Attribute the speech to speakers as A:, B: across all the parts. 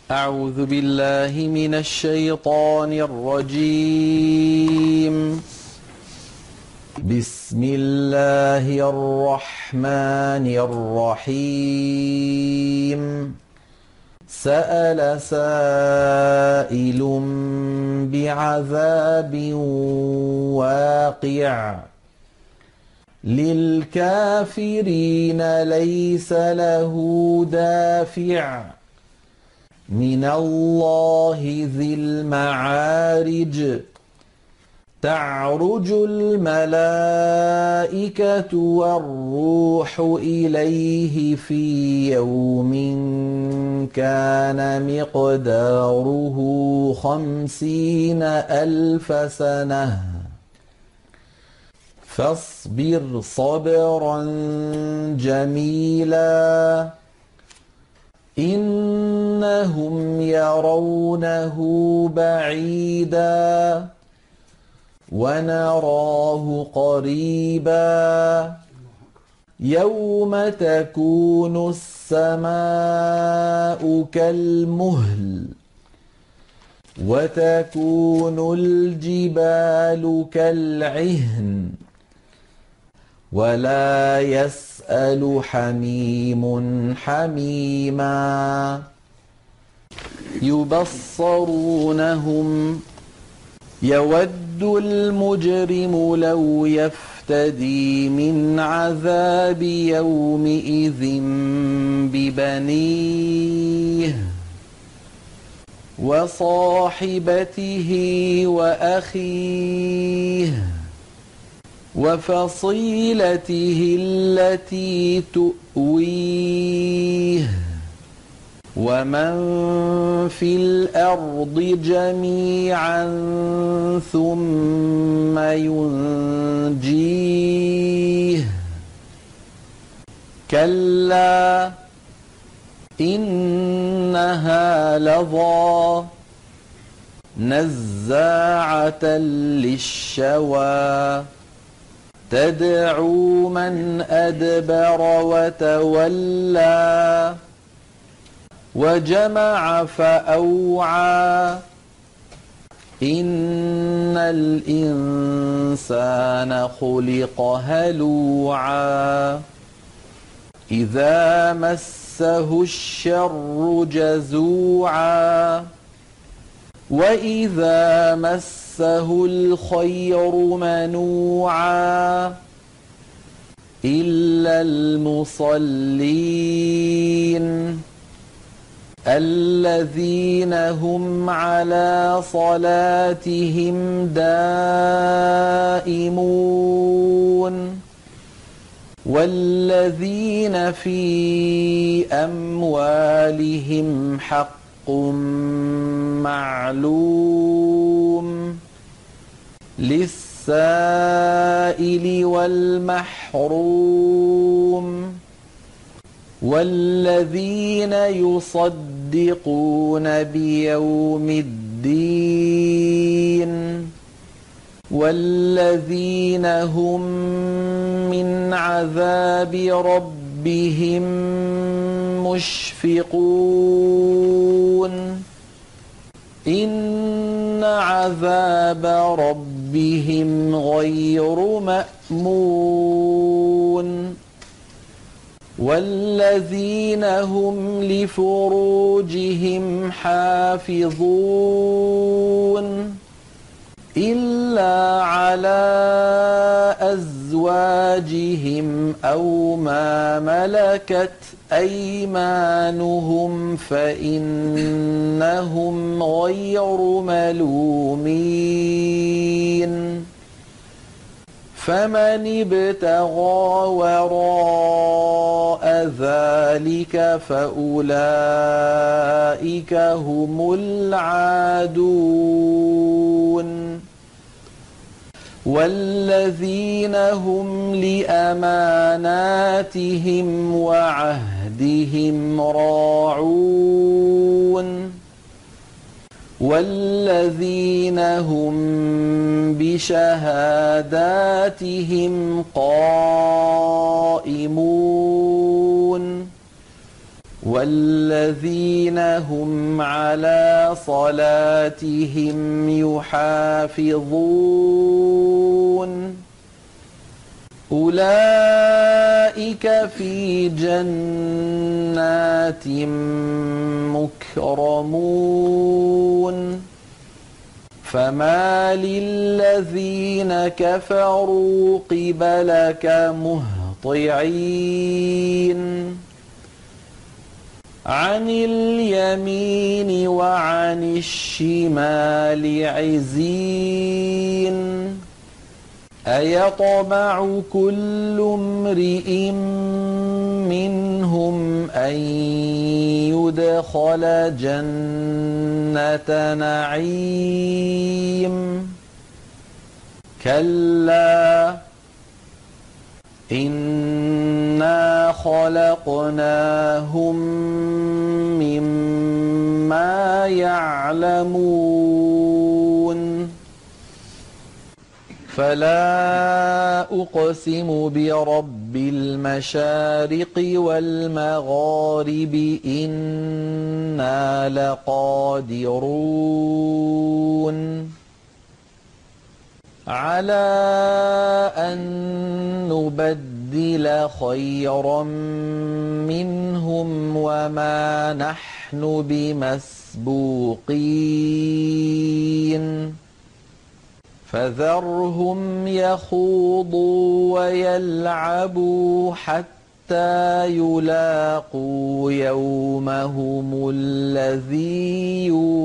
A: أعوذ بالله من الشيطان الرجيم. بسم الله الرحمن الرحيم. سأل سائل بعذاب واقع للكافرين ليس له دافع من الله ذي المعارج. تعرج الملائكة والروح إليه في يوم كان مقداره 50,000 سنة فاصبر صبرا جميلا إنهم يرونه بعيدا ونراه قريبا يوم تكون السماء كالمهل وتكون الجبال كالعهن ولا يسأل حميم حميما يبصرونهم يود المجرم لو يفتدي من عذاب يومئذ ببنيه وصاحبته وأخيه وفصيلته التي تؤويه ومن في الأرض جميعا ثم ينجيه كلا إنها لظى نزاعة للشوى تدعو من أدبر وتولى وجمع فأوعى إن الإنسان خلق هلوعا إذا مسه الشر جزوعا وإذا مسه الخير منوعا إلا المصلين الذين هم على صلاتهم دائمون والذين في أموالهم حق معلوم للسائل والمحروم والذين يصدقون بيوم الدين والذين هم من عذاب ربهم مشفقون إن عذاب ربهم غير مأمون والذين هم لفروجهم حافظون إلا على أزواجهم أو ما ملكت أيمانهم فإنهم غير ملومين فمن ابتغى وراء ذلك فأولئك هم العادون والذين هم لأماناتهم وعهدهم راعون والذين هم بشهاداتهم قائمون والذين هم على صلاتهم يحافظون أولئك في جنات مكرمون فما للذين كفروا قبلك مهطعين عن اليمين وعن الشمال عزين أيطمع كل امرئ منهم أن يدخل جنة نعيم كلا إنا خلقناهم مما يعلمون فلا أقسم برب المشارق والمغارب إنا لقادرون على أن نبدل خيرا منهم وما نحن بمسبوقين فذرهم يخوضوا ويلعبوا حتى يلاقوا يومهم الذي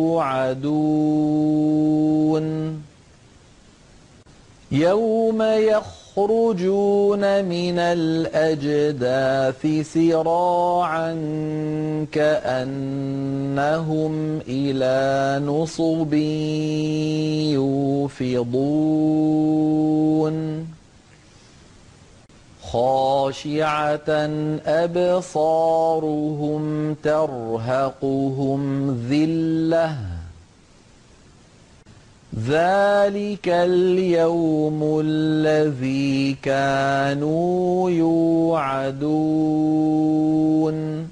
A: يوعدون يوم يخرجون من الأجداث سراعا كأنهم إلى نصب يوفضون خاشعة أبصارهم ترهقهم ذلة ذلك اليوم الذي كانوا يوعدون